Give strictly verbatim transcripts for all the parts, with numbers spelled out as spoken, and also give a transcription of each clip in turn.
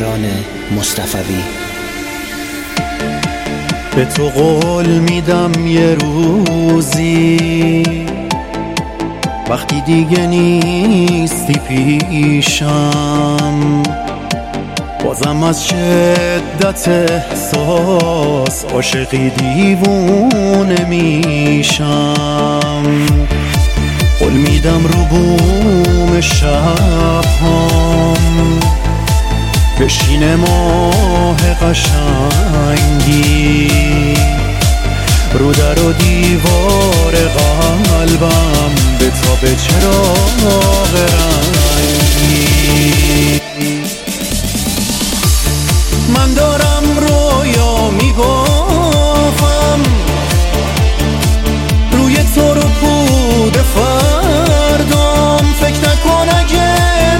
مهران مصطفوی. به تو قول میدم یه روزی وقتی دیگه نیستی پیشم، بازم از شدت احساس عاشقی دیوونه میشم. قول میدم رو بوم شب هم بشینه ماه قشنگی رو در و دیوار قلبم به تاب چراغ رنگی. من دارم رویا میبافم روی تو رو پود فردام، فکر نکن اگه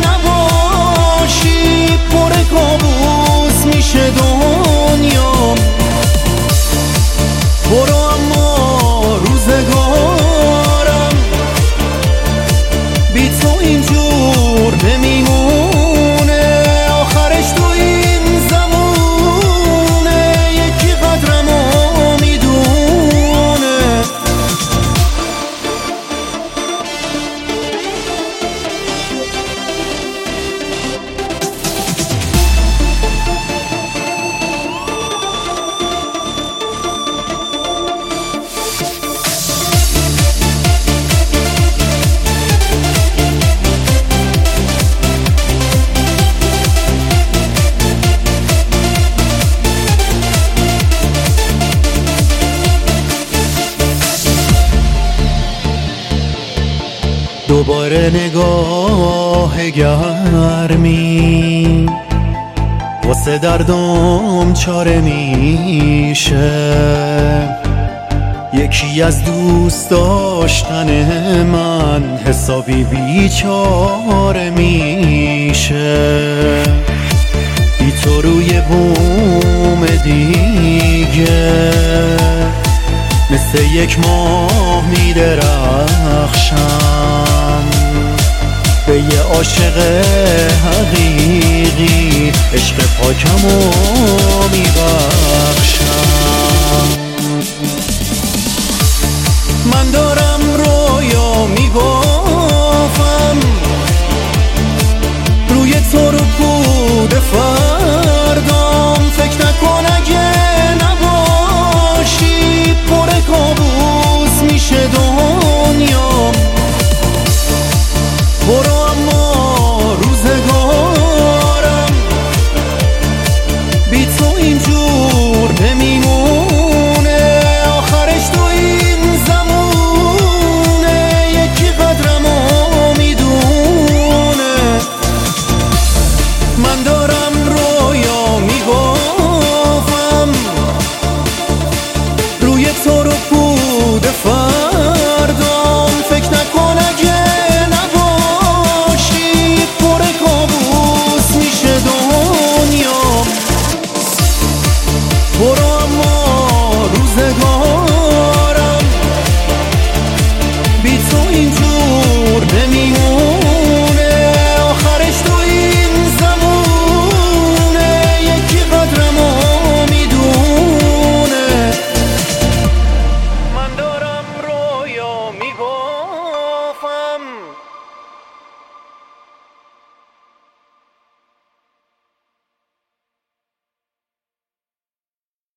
نباشی پر کابوس میشه دنیام. برو اما روزگارم بی تو اینجور نمیمونه، آخرش تو این زمونه یکی قدرمو میدونه. دوباره نگاه گرمی واسه دردم چاره میشه، یکی از دوست داشتن من حسابی بیچاره میشه. بی تو روی بوم دیگه مثل یک ماه میدرخشم، به یه عاشق حقیقی عشق پاکمو میبخشم. من دارم رویا میبافم روی تو رو پود فردام، فکر نکن اگه نباشی پر کابوس میشه دنیام. برو اما روزگارم بی تو اینجور نمیمونه، آخرش تو این زمونه یکی قدرمو میدونه. من دارم رویا میبافم روی تو رو پود فردام، فکر نکن اگه نباشی پر کابوس میشه دنیام. برو اما روزگارم بی تو اینجور